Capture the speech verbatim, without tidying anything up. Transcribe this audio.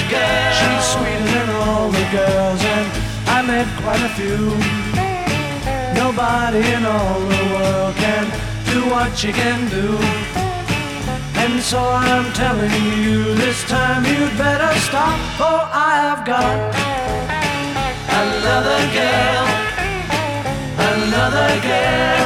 girl. She's sweeter than all the girls, and I met quite a few. Nobody in all the world can do what she can do. And so I'm telling you, this time you'd better stop, for I have got Another girl, another girl.